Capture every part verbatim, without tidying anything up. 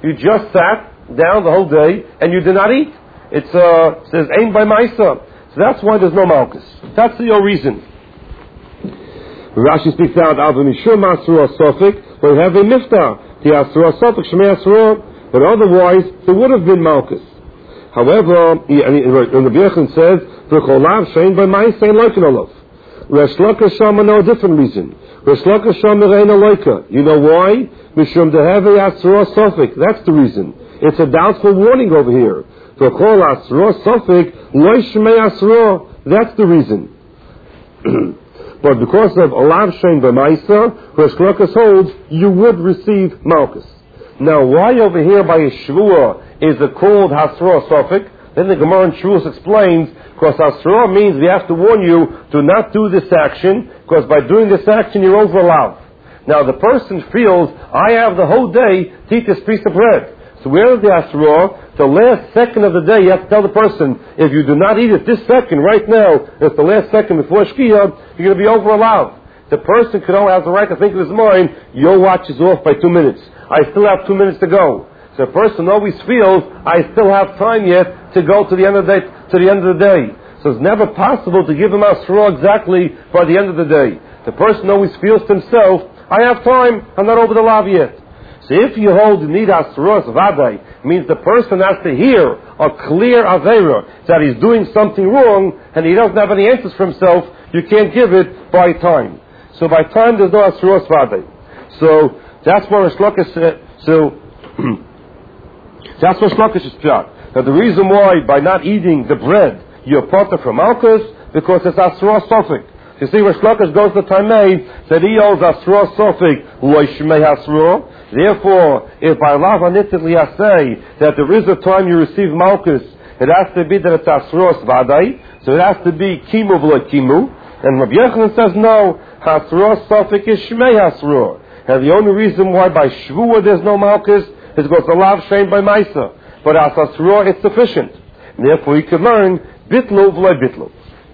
You just sat down the whole day and you did not eat. It's uh, says aim by Maisa. So that's why there's no Malkus. That's the real reason. Rashi speaks out of the Mishum Asura Sofik, we have a Miftah, the Asura Sofik, Shmei Asura, but otherwise there would have been Malkus. However, and the Bechon says, V'cholav shein by Maisa and Loikin Olav. Resh Lakish Shama, no different reason. Resh Lakish Shama Reina Loika. You know why? Mishum Deheve Asura Sofik. That's the reason. It's a doubtful warning over here. V'chol Asura Sofik, Loi Shmei Asura. That's the reason. But because of Olav Shein B'Maisa, Resh Lakish holds, you would receive Malkus. Now, why over here by Yeshua is it called Hasra Sofik? Then the Gemara in Shavuos explains, because Hasra means we have to warn you, do not do this action, because by doing this action you're over Olav. Now, the person feels, I have the whole day to eat this piece of bread. So where is the Hasra? The last second of the day, you have to tell the person, if you do not eat it this second, right now, it's the last second before Shkia, you're going to be over Olav. The person could only have the right to think in his mind, your watch is off by two minutes. I still have two minutes to go. So a person always feels, I still have time yet to go to the end of the day. To the end of the day. So it's never possible to give him Asra exactly by the end of the day. The person always feels to himself, I have time, I'm not over the lav yet. So if you hold need Asra Vaday, means the person has to hear a clear Aveira that he's doing something wrong and he doesn't have any answers for himself, you can't give it by time. So by time there's no Asra Vaday. So that's what Resh Lakish said. So that's what Shlokish is pshat. Now the reason why by not eating the bread you're potter from Malkus, because it's Asra Sofik. You see where Shlokish goes to Taimei, that he owes Asra Sofik, Lo Shmei Asra. Therefore, if by Lav Anitzitli I say that there is a time you receive Malkus, it has to be that it's Asra Svadai, so it has to be Kimu V'lo Kimu. And Rabbi Yochanan says no, Asra Sofik is Shmei Asra. And the only reason why by Shvuah there's no Malkus is because the Lav Shein by Maisa. But as Asra it's sufficient. And therefore you can learn Bitlu V'lo Bitlu.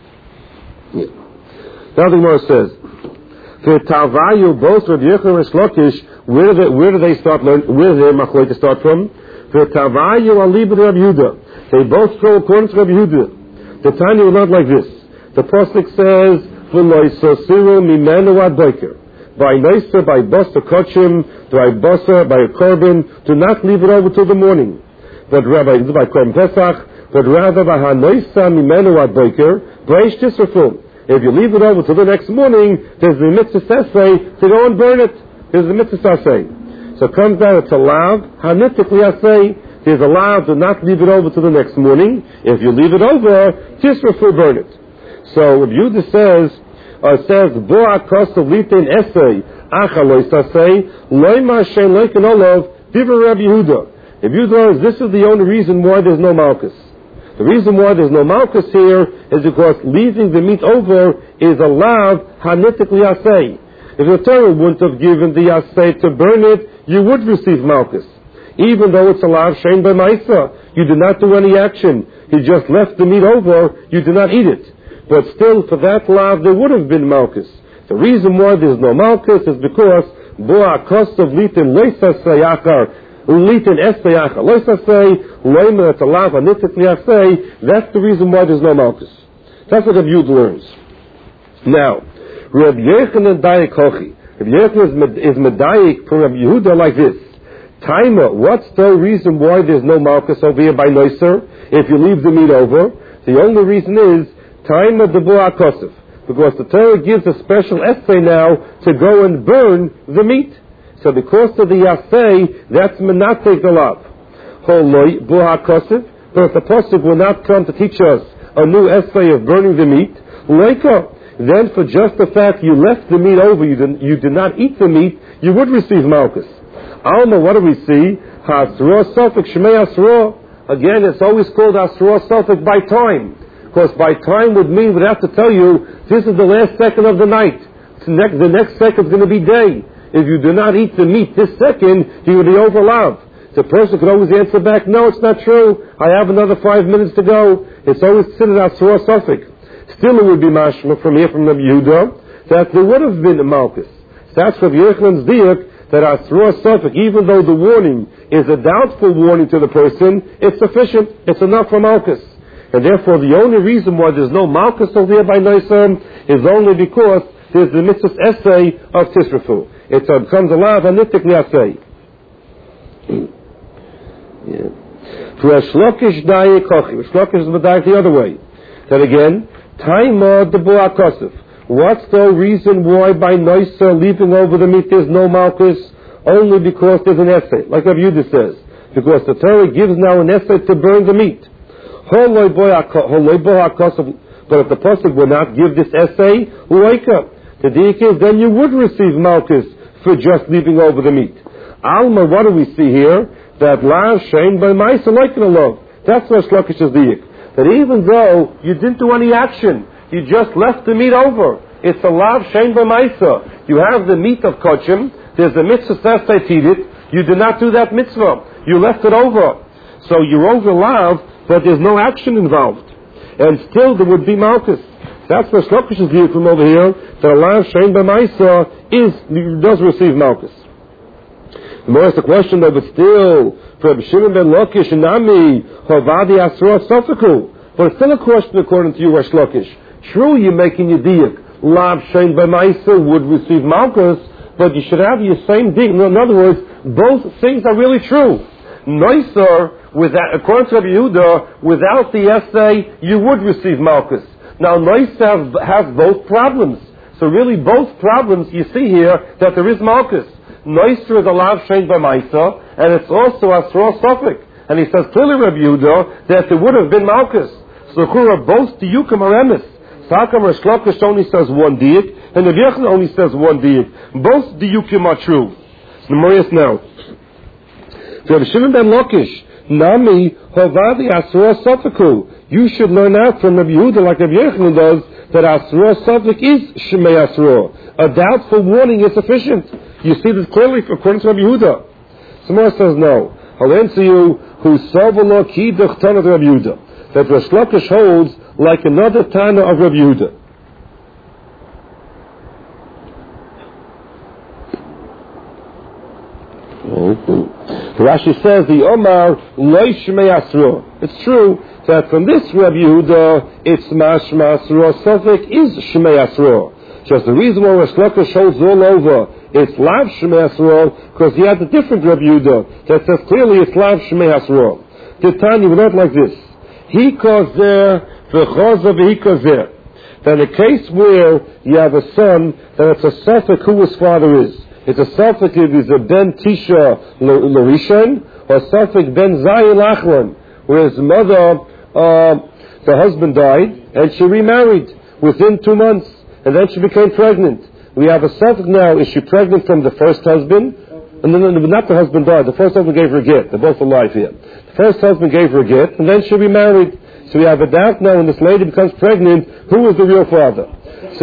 Yeah. Now the Gemara says, for Tavayu, both Rabbi Yochanan and Resh Lakish, where do they, where do they start learning, where do they machlokes start from? For Tavayu Alibud Rabbi Yehuda. They both go according to Rabbi Yehuda. The Tanya will not like this. The Pasuk says, V'lo Yisosiru Mimenu Ad Boker. By Noisa, by Bosa Kochim, by Bosa, by a Korban, do not leave it over till the morning. But rather, by Korban Pesach, but rather by HaNoisa Mimenu Ad Boker, Breish Tisrafum. If you leave it over till the next morning, there's the mitzvah saseh to go and burn it. There's the mitzvah saseh. So it comes down, it's allowed. Hanitikli aseh, there's allowed to not leave it over till the next morning. If you leave it over, tisrafu, burn it. So if Yehuda says, uh, says, Bo'at kostav litin esei, achaloy saseh, loima shein leikin olav, divrei Rabbi Yehuda. If Yehuda learns, this is the only reason why there's no malchus. The reason why there's no malchus here is because leaving the meat over is allowed hanitikli asay. If the Torah wouldn't have given the asay to burn it, you would receive malchus. Even though it's allowed shein by Maisa, you did not do any action. You just left the meat over, you did not eat it. But still, for that lav, there would have been malchus. The reason why there's no malchus is because boa kostav litin leisa sayakar. Litin esayach, loisa say, loima that's alav anitikli asay. That's the reason why there's no malchus. That's what Rabbi Yehuda learns. Now, Rabbi Yochanan Dayak Hochi. Rabbi Yochanan is medayik for Rabbi Yehuda like this. Taima, what's the reason why there's no malchus over here by noiser? If you leave the meat over, the only reason is Taima debua kosef, because the Torah gives a special essay now to go and burn the meat. So because of the Yaseh, that's Menateg the Lav. Holoi Buha Kosef, but if the Pasuk will not come to teach us a new essay of burning the meat, Leika, then for just the fact you left the meat over, you did, you did not eat the meat, you would receive Malchus. Alma, what do we see? Hasra Sofik Shmei Asra. Again, it's always called Hasra Sofik by time. Because by time would mean we'd have to tell you, this is the last second of the night. The next, the next second is going to be day. If you do not eat the meat this second, you will be over lav. The person could always answer back, no, it's not true. I have another five minutes to go. It's always considered Asura Suffolk. Still it would be mashma from here from Rabbi Yehuda that there would have been a malchus. So that's Rabbi Yochanan's diuk that Asura Suffolk, even though the warning is a doubtful warning to the person, it's sufficient, it's enough for Malchus. And therefore the only reason why there's no Malchus over here by Noisam is only because there's the mitzvah essay of Tisrafu. It uh, becomes a lav anitik essay. For a shlokish daye kochi, shlokish is the other way. That again, taima de bu'akosif. What's the reason why by Noisa leaping over the meat there's no Malchus? Only because there's an essay, like Rabbi Yehuda says. Because the Torah gives now an essay to burn the meat. But if the pasuk will not give this essay, wake up. The diak is, then you would receive Malchus for just leaping over the meat. Alma, what do we see here? That la shein by Maisa like a love. That's what Shlokish is diak. That even though you didn't do any action, you just left the meat over. It's a lav shein b'maisa. You have the meat of kochim. There's a mitzvah says to eat it. You did not do that mitzvah. You left it over. So you're over lav, but there's no action involved. And still there would be Malchus. That's what Shlokish is view from over here. That a lav shein b'maisa is, does receive Malchus. The more is the question though, but still, for Shimon ben Lakish and Nami, Hovadi Asura Sofaku. But it's still a question according to you, Resh Lakish. True, you're making your diak. Lav shein b'maisa would receive Malchus, but you should have your same diak. In other words, both things are really true. Noiser, without, according to Rabbi Yehuda, without the essay, you would receive Malchus. Now, Noiser has both problems. So really, both problems you see here, that there is Malchus. Noiser is a lav shein b'maisa, and it's also Asura Suffolk. And he says clearly, Rabbi Yehuda, that there would have been Malchus. So Chura, both diyukim are emes. Sakam Resh Lakish only says one diuk, and the Yechon only says one diuk. Both diyukim are true. The Morias now. Rabbi Shimon ben Lakish, Nami Hovadi Asura Sofaku. You should learn out from Rabbi Yehuda, like Rabbi Yechon does, that Asura Sofak is Shemei Asura. A doubtful warning is sufficient. You see this clearly according to Rabbi Yehuda. Samar says no. I'll answer you, who Savalo Ki Duchtana Rabbi Yehuda. That Resh Lakish holds like another Tana of Rabbi Yehuda. Mm-hmm. Rashi says the Omar Loi Shmei Asra. It's true that from this Rabbi Yehuda, it's Mashma Asra. Sofek is Shmei Asra. Just the reason why Resh Lakish holds all over, it's Lav Shmei Asra, because he had a different Rabbi Yehuda that says clearly it's Lav Shmei Asra. The Tanya would not like this. He caused there, v'chozav he caused there. That in a case where you have a son, then it's a suffix who his father is. It's a suffix if he's a ben Tisha Larishan, or suffix ben Zayin Lachlan, where his mother, uh, the husband died, and she remarried within two months, and then she became pregnant. We have a suffix now, is she pregnant from the first husband? And then, not the husband died, the first husband gave her a gift, they're both alive here. The first husband gave her a gift, and then she remarried. So we have a doubt now when this lady becomes pregnant, who is the real father? So,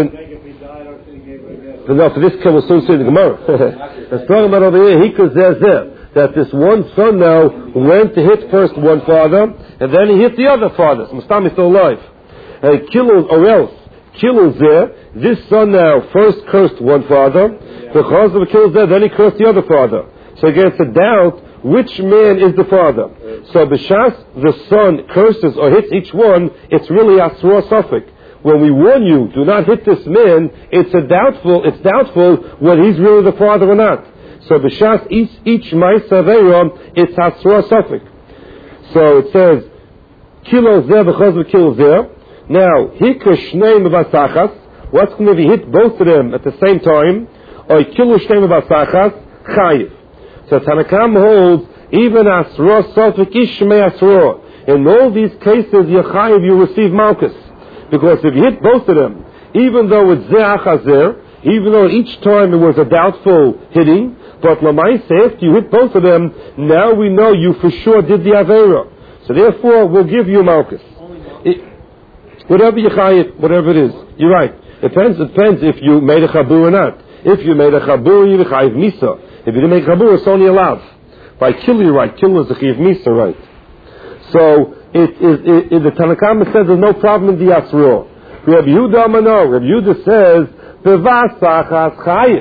no, for this we'll soon see the Gemara. Let's talk about over here, he could there, that this one son now went to hit first one father, and then he hit the other father. So Mustami is still alive. And he killed, or else, kills there, this son now first cursed one father, because of the kills there, then he cursed the other father. So again, it's a doubt, which man is the father? So B'shas, the son curses or hits each one, it's really Asura Suffolk. When we warn you, do not hit this man, it's a doubtful, it's doubtful whether he's really the father or not. So B'shas, each, each Ma'isa Veira, it's Asura Suffolk. So it says, Kilo Zeh because of Kilo Zeh. Now, Hika Shnei Mevasachas, what's going to be hit both of them at the same time? Or Kilo Shnei Mevasachas, Chayiv. So Tanakam holds, even Asra Sofik Ishmei Asra. In all these cases, Yechayiv, you receive Malchus. Because if you hit both of them, even though it's Ze'ach Hazer, even though each time it was a doubtful hitting, but Lamaisa, after you hit both of them, now we know you for sure did the Avera. So therefore, we'll give you Malchus. It, whatever Yechayiv, whatever it is. You're right. It depends, it depends if you made a Chabur or not. If you made a Chabur, you Yechayiv Misa. If you didn't make Chabur, it's only a Lav. By kill, you're right. Kill is the Chiv Misa, right. So, it, it, it, it, the Tanakama says there's no problem in the Yasro. Rabbi Yehuda Amano, Rabbi Yehuda says, Bevasachas Chayiv.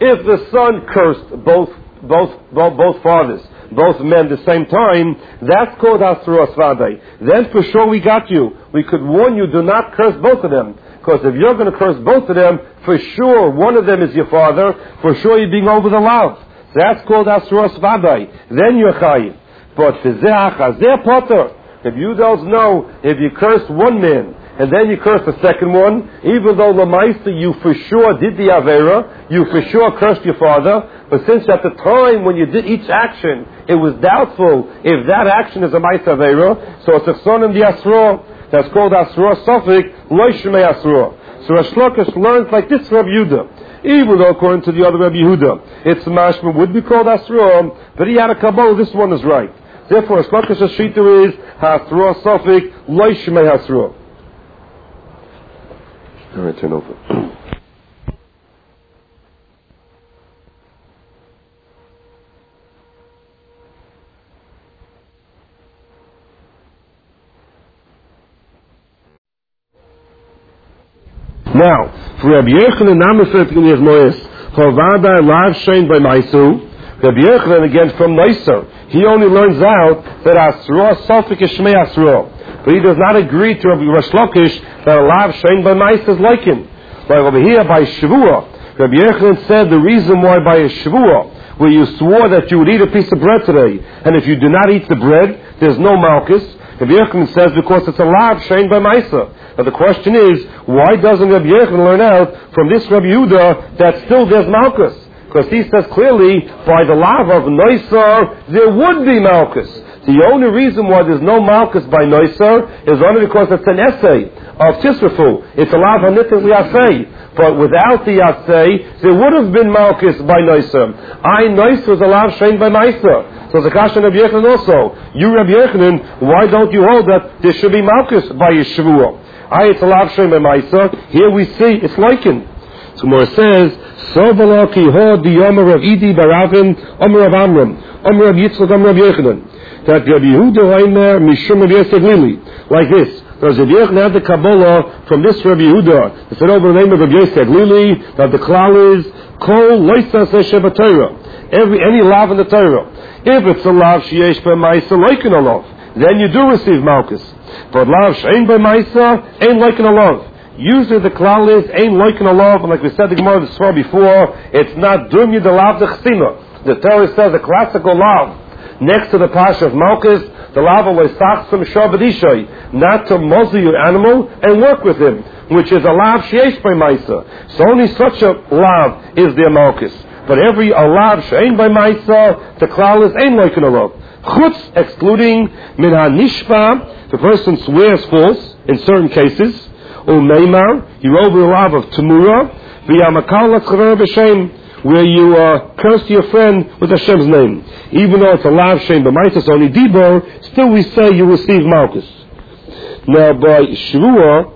If the son cursed both both both, both fathers, both men at the same time, that's called Asura Svadai. Then for sure we got you. We could warn you, do not curse both of them. Because if you're going to curse both of them, for sure one of them is your father, for sure you're being over the love. So that's called Asura Svadai. Then you're Chayiv. But Fizeh Potter, if you don't know, if you curse one man, and then you curse the second one, even though Lamaisa you for sure did the Avera, you for sure cursed your father, but since at the time when you did each action, it was doubtful if that action is a Maisa Avera, so it's a son in the Asra, that's called Asra Sofik, Loishmei Asra. So Reish Lakish learns like this Rabbi Yehuda, even though according to the other Rabbi Yehuda, it's mashma would be called Asra, but he had a Kabbalah, this one is right. Therefore, Reish Lakish's shita is Asra Sofik, Loishmei Asra. All right, turn over. Now, for Rabbi Yochanan, Namifet in Yezmoyes, Chovada Lav Shein by Maisu, Rabbi Yochanan again from Neisser, he only learns out that Asra Sofik is Shmei Asra. But he does not agree to Rabbi Reish Lakish that a lav shein by mais is like him. Like over here by Shavua, Rabbi Yochanan said the reason why by a Shavua, where you swore that you would eat a piece of bread today, and if you do not eat the bread, there's no malchus. Rabbi Yochanan says because it's a lav shein by maisa. Now the question is, why doesn't Rabbi Yochanan learn out from this Rabbi Yehuda that still there's malchus? Because he says clearly, by the lav of Noisar, there would be malchus. The only reason why there's no malchus by Noisar is only because it's an essay of Tisrafu. It's a lav hanitin liasei. But without the yasei, there would have been malchus by Noisar. I Noisar is a lav shein by Maisa. So the Kashan Rabbi Yochanan also. You Rabbi Yochanan, why don't you hold that there should be malchus by Yeshua? I it's a lav shein by Maisa. Here we see it's likened. So more says, Sovala ki ho di yomer of Idi baravim, omer of Amram, omer of Yitzchak, omer of Yochanan. That Rabbi Yehuda Omer Mishum Rabbi Yosef Lili. Like this. Because Rabbi Yochanan had the Kabbalah from this Rabbi Yehuda. They said over the name of Rabbi Yosef Lili, that the klal is, Kol Loisas Eshe Torah. Every, any lav in the Torah. If it's a lav sheyesh b'maisa loikin alav, then you do receive malchus. But lav she'ein b'maisa, ain't loikin alav. Usually the klal is, ain't loikin alav, and like we said the Gemara this far before, it's not dumya the lav the chsina. The Torah says the classical lav. Next to the pasha of malchus, the lav loisachsam shabadishay, not to muzzle your animal and work with him, which is a lav sheyesh b'maisa. So only such a lav is their malchus. But every alav she'ein by maisa, the klal is ein loikin alav. Chutz, excluding min hanishpa, the person swears false in certain cases. Umeimar, you over the lav of tamura, v'yamakal l'tzchaver b'shem, where you uh, curse your friend with Hashem's name. Even though it's a lav she'ein by maisa, it's only dibor, still we say you receive malchus. Now by Shavua,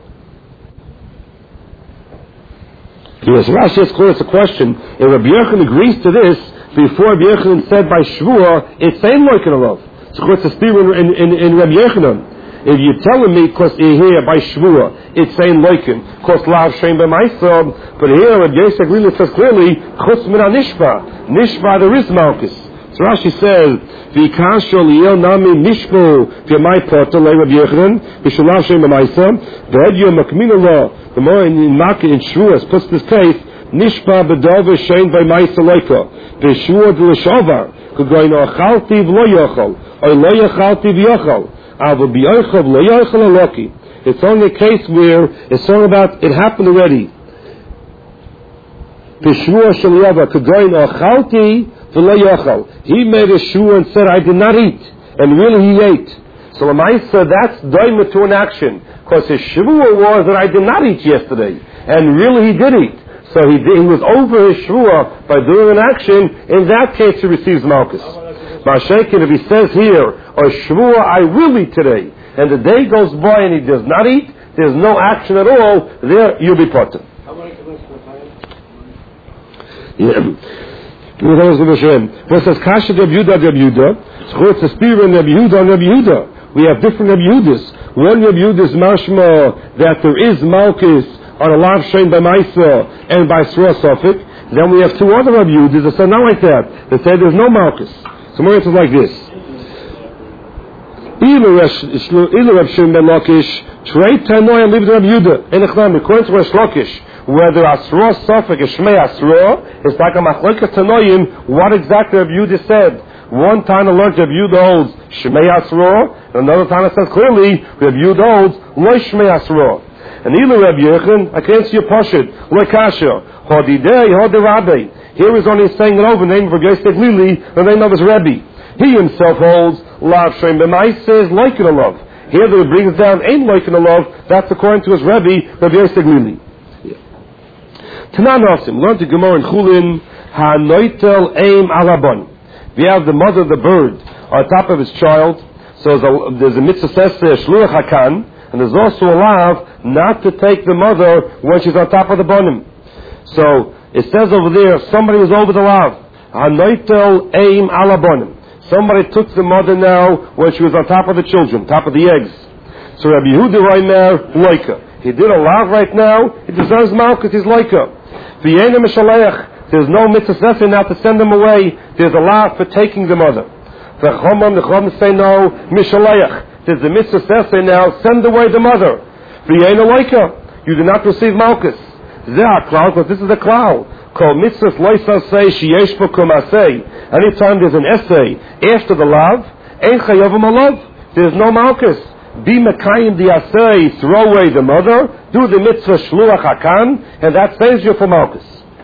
yes, Rashi is clear. It's a question. If Rabbi Yochanan agrees to this, before Rabbi Yochanan said by Shvua, it's saying loikin alav. So it's a steer in, in, in Rabbi Yochanan. If you're telling me, because you're here by Shvua, it's saying loikin, because lav shein b'maisa, but here Rabbi Yosef really says clearly, chutz min nishba, nishba there is malchus. So Rashi says, v'ikasho liyel nami nishbu v'yamai potter le Rabbi Yochanan v'shulav shein b'maisa v'ed yom makmin Allah. The more in Makkah in Shvuas puts this case, Nishpa b'dova shein b'maisa loika v'shua d'lishovar k'goyno achalti v'lo yochal or lo yachalti v'yochal ava b'yochal v'lo yochal aloki. It's only a case where it's all about it happened already. V'shua sh'liyava k'goyno achalti v'lo yochal. He made a shua and said, I did not eat, and really he ate. So Lamaisa, that's doima to an action. Because his shvua was that I did not eat yesterday. And really he did eat. So he, did, he was over his shvua by doing an action. In that case he receives malchus. Ma'ashekin, if he says here, or shvua, I will eat today, and the day goes by and he does not eat, there's no action at all, there you'll be potter. Yeah. Versus Kasha Reb Yehuda Reb Yehuda. So it's a spear in Reb Yehuda and Reb Yehuda. We have different Reb Yehudas. One Reb Yehuda is mashma that there is malchus on a lav shein by maisa and by sura sofik. Then we have two other Rabbi Yehudas that say not like that. They say there's no Malchus. So my answer is like this. Either Rav Shimon ben Lakish, Trey Tanoi and leave the Rabbi Yehuda. In Echnam, according to Rav Lakish, whether Asra Safek is Shmei Asra, it's like a Machlokes Tanoim, what exactly Rabbi Yehuda said. One time I learned Rabbi Yehuda holds Shmei Asra, and another time it says clearly Rabbi Yehuda holds Lo Shmei Asra. And either Rabbi Yechon, I can't see your Pashid, Lo Kasha, Hodidei, Hodirabe. Here is only saying it over the name of Rabbi Yosef Lili, the name of his Rebbe. He himself holds Lav Shem B'mai says like in a love. Here that it brings down ain't like in a love. That's according to his Rebbe, Rabbi Yosef Lili. Tanan Hasim learned the Gemara in Chulin Hanoitel Aim Alabon. We have the mother of the bird on top of his child. So there's a, there's a mitzvah says Shluach Hakan, and there's also a law not to take the mother when she's on top of the bonim. So it says over there, somebody is over the law. Hanoitel Aim Alabonim. Somebody took the mother now when she was on top of the children, top of the eggs. So Rabbi Yehuda right now, loika. He did a lav right now, he deserves malchus, he's loika. V'yena mishalech, there's no mitzvah now to send them away. There's a lav for taking the mother. V'chomam, the chomam say no, mishalech. There's a mitzvah now, send away the mother. V'yena loika, you do not receive malchus. Zeh klal, because this is a klal. Called mitzvahs loisa say sheyesh b'kum asay. Anytime there's an essay after the lav, ein chayavim alav. There's no malchus. Be mekayim the asay, throw away the mother, do the mitzvah shluach hakan, and that saves you from malchus.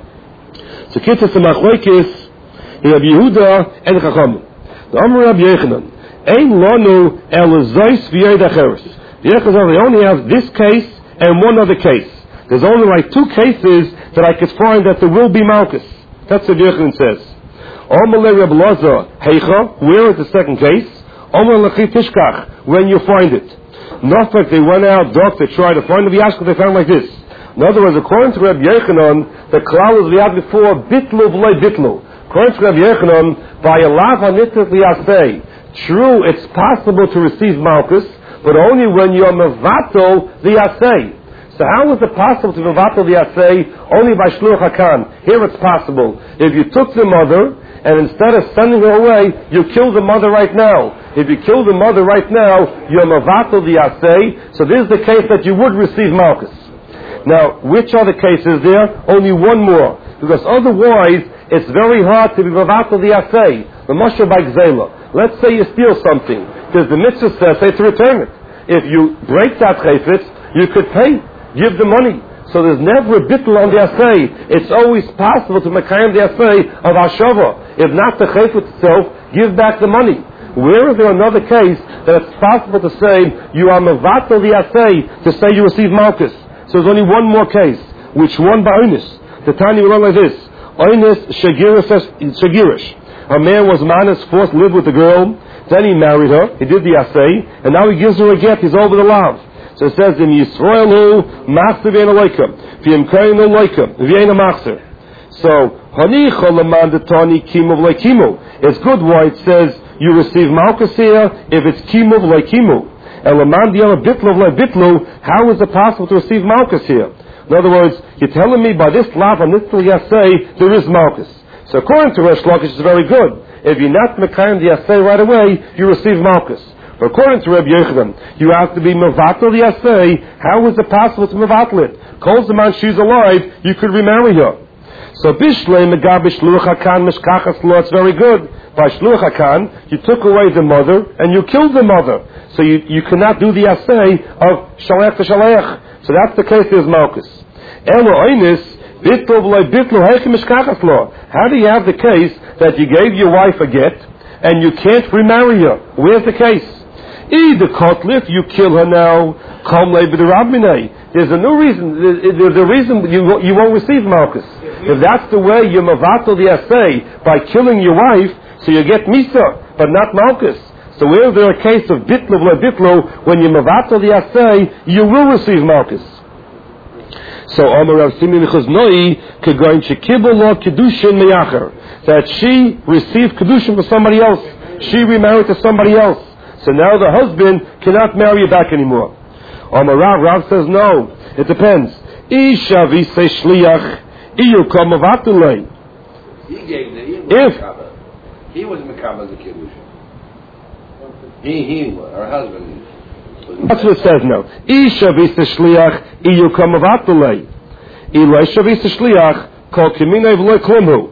So kitzas machlokes Rabbi Yehuda and Chacham. The Amar Rabbi Yechanan, ein lanu el zois v'yed acheres. The Yechanan, they only have this case and one other case. There's only like two cases that I could find that there will be malchus. That's what Yechanan says. Omer Rabbi Lazar heicha, where is the second case? Omer lechi tishkach, when you find it. Not like they went out, dark, they tried to find the Yashka, they found like this. In other words, according to Rabbi Yechanan, the klal as we had before, bitlu v'lei bitlu. According to Rabbi Yechanan, by a lav hanitzat liyasei, true, it's possible to receive malchus, but only when you're mevatel the asay. So how is it possible to mevatel the asay only by shluach hakan? Here it's possible. If you took the mother, and instead of sending her away, you kill the mother right now. If you kill the mother right now, you're mevatel the asay. So this is the case that you would receive malchus. Now, which are the cases there? Only one more. Because otherwise, it's very hard to be mevatel the asay. The mashal by gzela. Let's say you steal something. Because the mitzvah says, say to return it. If you break that chayfetz, you could pay. Give the money. So there's never a bittul on the asay. It's always possible to mekayim the asay of hashava. If not the chayfetz itself, give back the money. Where is there another case that it's possible to say you are mevatel the asay to say you receive malchus? So there's only one more case. Which one by Oinus? The Tanya will run like this. Oinus Shagirish. A man was manas forced to live with the girl. Then he married her. He did the asay. And now he gives her a get. He's over the lav. So it says in Yisraelu, Master v'yena loika, v'yem kain no loika, v'yena master. So, Hanicha lemandatani kimu v'lei kimu. It's good why it says you receive malchus here if it's kimu v'lei kimu. And lemandiana bitlu v'lei bitlu, how is it possible to receive malchus here? In other words, you're telling me by this lav and this yaseh there is malchus. So according to Resh Lakish, it's very good. If you're not mekayim the yaseh right away, you receive malchus. But according to Rabbi Yechanan, you have to be mevatel the asay. How is it possible to mevatel it? Calls the man she's alive, you could remarry her. So bishlei megabe shluach hakan mishkachas lo. It's very good. By shluach hakan, you took away the mother and you killed the mother. So you, you cannot do the asay of shalech to shalech. So that's the case. There's malchus. Elo oinis bitlu v'lei bitlu heichi mishkachas lo. How do you have the case that you gave your wife a get and you can't remarry her? Where's the case? Either kotlif, you kill her now. Kom le b'derabminei. There's a new reason. There's a reason you you won't receive malchus. If that's the way you mevatel the asay by killing your wife, so you get misa, but not malchus. So where there a case of bitlu v'le bitlu, when you mevatel the asay, you will receive malchus. So Amar Rav Simeon Chaznoi kegoin shekibul lo kedushin meyacher, that she received kedushin for somebody else. She remarried to somebody else. So now the husband cannot marry you back anymore. Amar Rav, Rav says no. It depends. Isha v'sei shliach. Iyu Kol Mavatulei. He gave the, he was If Makaba. He was Makaba the Kiddush. He, he was, her husband. That's what it says now. Isha v'isa shliach iyu Kol Mavatulei. Ilai shavisa shliach kol kiminei v'loi klumhu.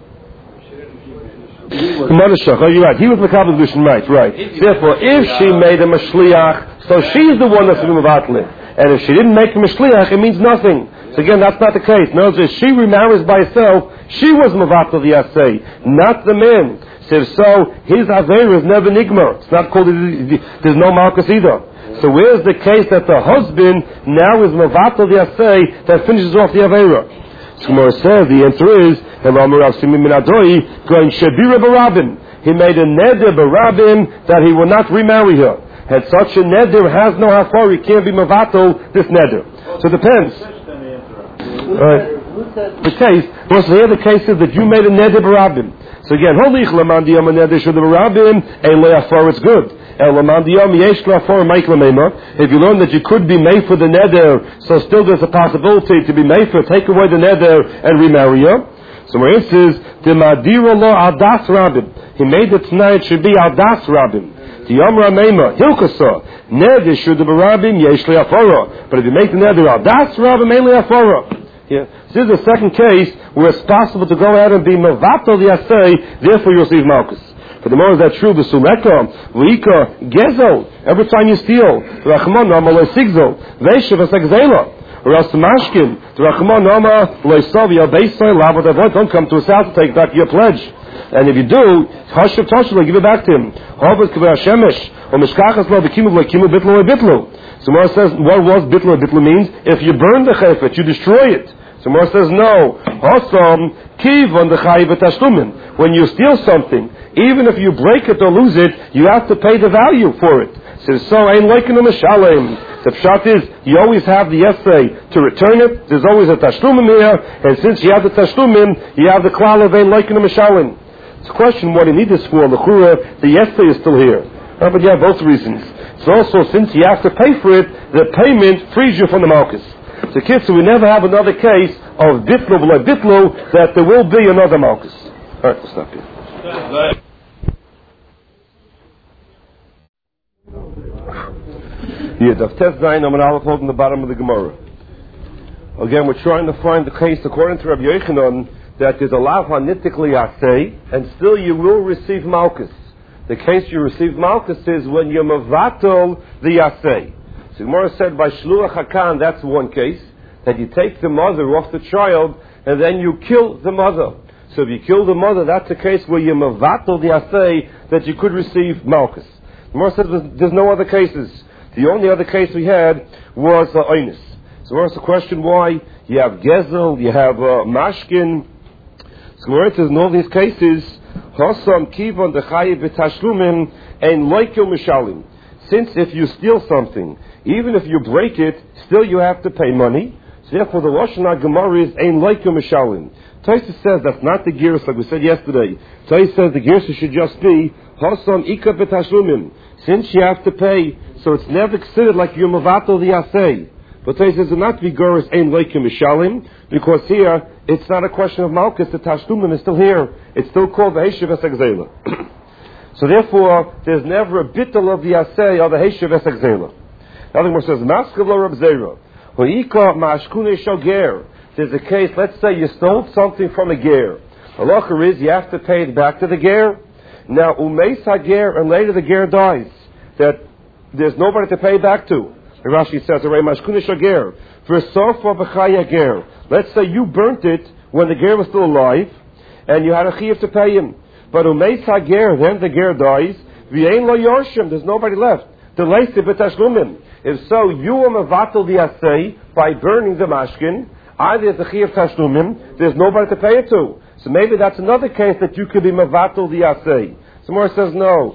You're right. He was Makabel Gushin, right, right. Therefore, if she made him a shliach, so she's the one that's going to Mavatli. And if she didn't make him a shliach, it means nothing. So again, that's not the case. No, if she remarries by herself, she was Mavatli the Asay, not the man. So if so, his Aveira is never Nigmar. It's not called, there's no Malchus either. So where's the case that the husband now is Mavatli the Asay that finishes off the Aveira? So Gemara says the answer is he made a neder barabim that he will not remarry her. And such a neder has no hafar, he can't be mavato this neder. So it depends. Right. The case, well, so here the case is that you made a neder barabim. So again, holich laman diyam neder shud barabim elei hafar, it's good. If you learn that you could be made for the neder, so still there's a possibility to be made for, take away the neder and remarry her. So where it says, the Madira lo Aldas Rabim. He made it tonight, it should be Aldas Rabim. The Yomra Meima, Hilkasa, Neder should be Rabim, Yeshli Afara. But if you make the Neder Aldas Rabim, Eli Afara. Yeah. This is the second case where it's possible to go ahead and be Mavato the Asay, therefore you receive Malchus. For the more is that true, the Suleka, Vika, Gezo, every time you steal, Rachman, Amalai Sigzo, Veshav, Asakzela. Or else the mashkin, the Rachman Nama, Loisavia, Beisai, Lavadavot, don't come to us out to take back your pledge. And if you do, Hashav Toshla, give it back to him. Hovet Kaveh Shemesh, or Mishkachas Lo, Bekimu, Bekimu, Bitlu, Bitlu. So Mor says, what was Bitlu? Bitlu means, if you burn the chayfet, you destroy it. So Mor says, no. Hosam, Kiv on the Chayiv Tashlumin. When you steal something, even if you break it or lose it, you have to pay the value for it. So, so ain't like in a Mishalem. The pshat is, you always have the essay to return it. There's always a tashlumim here, and since you have the tashlumim, you have the klal of ein like in a Mishalem. It's a question what you need this for. The chura, the essay is still here. Uh, but you have both reasons. So also, since you have to pay for it, the payment frees you from the malchus. So kids, so we never have another case of bitlu v'lo bitlu that there will be another malchus. All right, we'll stop here. Yeah, the test nine, I'm an aleph on the bottom of the Gemara. Again, we're trying to find the case according to Rabbi Yochanan that there's a lav hanitikli asay, and still you will receive malchus. The case you receive malchus is when you're mavatal the asay. So Gemara said by shluach hakan, that's one case, that you take the mother off the child and then you kill the mother. So if you kill the mother, that's a case where you're mavatal the asay that you could receive malchus. Gemara said there's, there's no other cases. The only other case we had was uh, Oinus. So what's the question why? You have Gezel, you have uh, Mashkin. So where it says in all these cases, Hosam Kivon Dechayi B'Tashlumin and Loikil Mishalim. Since if you steal something, even if you break it, still you have to pay money. So therefore the Lashon HaGemara is Ein Loikil Mishalim. Taisa says that's not the gears like we said yesterday. Taisa says the gears should just be Hosam Ika B'Tashlumin. Since you have to pay, so it's never considered like you're mavato the asay. But they says it not be goris ein leikim mishalim, because here it's not a question of malchus. The tashlumim is still here. It's still called the heshav esagzela. So therefore, there's never a bittul of the asay or the heshav esagzela. Nothing more says maskavlo rab zera hoika mashkune shoger. There's a case. Let's say you stole something from a ger. Halacha is you have to pay it back to the ger. Now umeis hager, and later the ger dies. That there's nobody to pay back to. Rashi says, let's say you burnt it when the ger was still alive, and you had a chiyuv to pay him. But umeis hager, then the ger dies, v'yein lo yorshim, there's nobody left. If so, you are mevatel the asay by burning the mashkin, either there's a chiyuv tashlumim, there's nobody to pay it to. So maybe that's another case that you could be mevatel the asay. Somewhere says no.